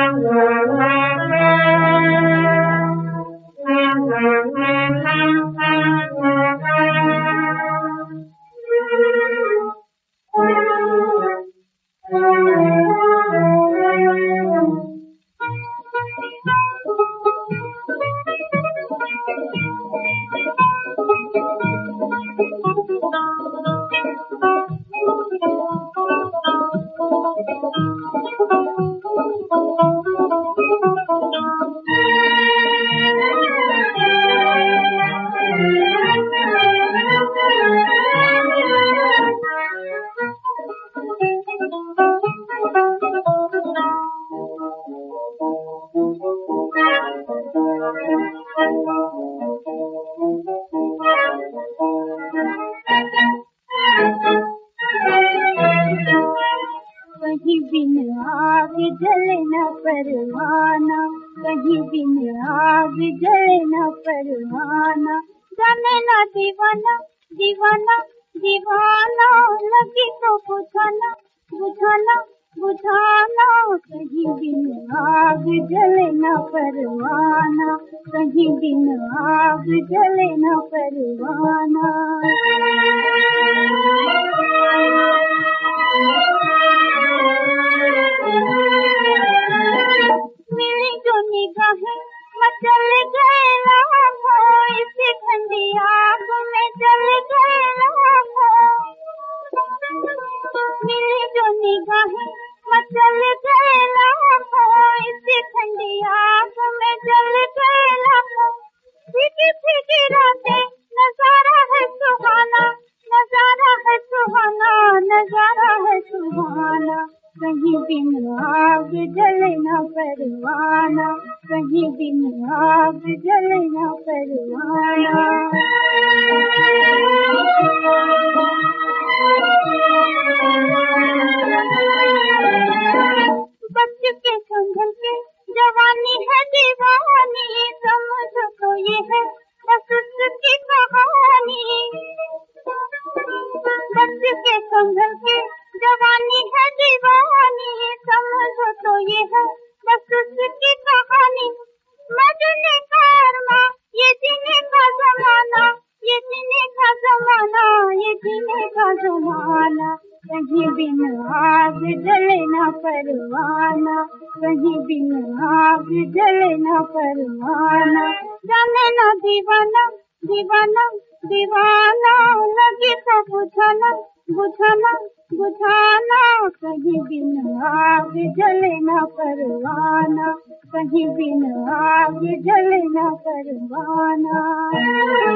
कहीं बिन आग जले न परवाना, कहीं बिन आग जले न परवाना। जाने ना दीवाना दीवाना दीवाना, लगी तो बुझाना बुझाना बुझाना। कहीं बिन आग जले न परवाना, कहीं बिन आग जले न परवाना। मिली जो निगाहें मचल गए लाखों, इसी ठंडी आग में जल गए लाखों। मिली जो निगाहें मचल गए लाखों, इसी ठंडी आग में जल गए लाखों। फीकी फीकी रातें नजारा है सुहाना, नजारा है सुहाना, नजारा है सुहाना। कहीं बिन आग जले न परवाना, कहीं बिन आग जले न परवाना। बच्चे के संभल के जवानी है दीवानी, समझो तो ये है बस उसकी कहानी। बच्चे के संभल के जवानी है दीवानी, समझो तो ये है बस उसकी कहानी। मजने का अरमा ये जीने का जमाना, ये जीने का जमाना, ये जीने का जमाना। कहीं बिन आग जले न परवाना, कहीं बिन आग जले न परवाना। जाने ना दीवाना दीवाना दीवाना, लगी तो बुझाना बुझाना बुझाना। कहीं बिन आग जले न परवाना, कहीं बिन आग जले न परवाना।